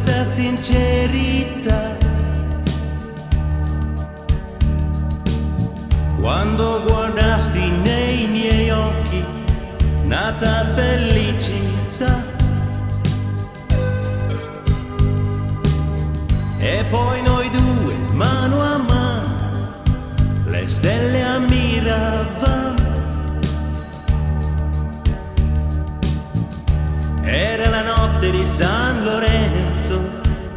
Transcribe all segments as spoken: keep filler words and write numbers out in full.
questa sincerità. Quando guardasti nei miei occhi, nata felicità. E poi noi due, mano a mano, le stelle ammiravamo. Era la notte di San Lorenzo,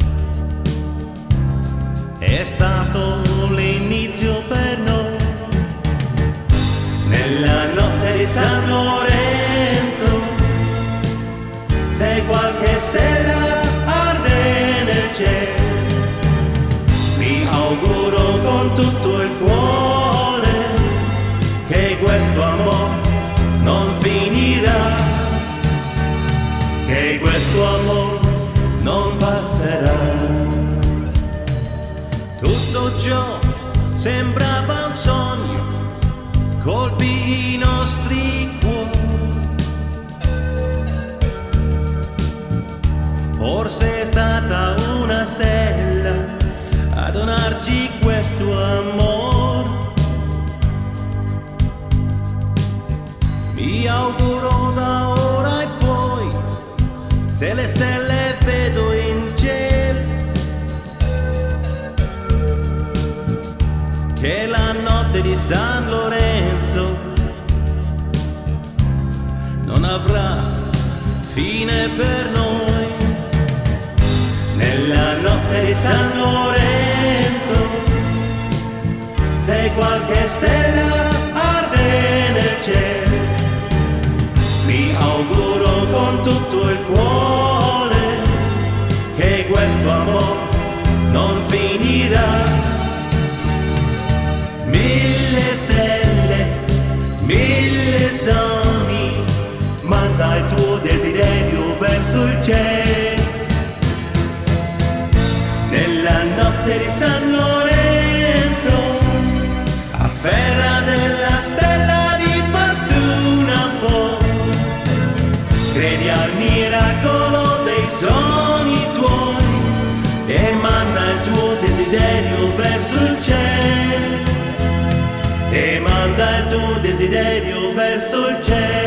è stato l'inizio per noi. Nella notte di San Lorenzo, se qualche stella arde nel cielo, mi auguro con tutto il cuore che questo amore non finirà, che questo amore non passerà. Tutto ciò sembrava un sogno, colpì i nostri cuori. Forse è stata una stella a donarci questo amore. Mi auguro da ora e poi, se le stelle vedo in cielo, che la notte di San Lorenzo non avrà fine per noi. Nella notte di San Lorenzo, se qualche stella arde nel cielo, mi auguro con tutto il cuore che questo amore non finirà. Mille stelle, mille sogni, manda il tuo desiderio verso il cielo. Nella notte di San Lorenzo, afferra della stella di fortuna un po', credi al miracolo dei sogni tuoi e manda il tuo desiderio verso il cielo, e manda il tuo desiderio verso il cielo.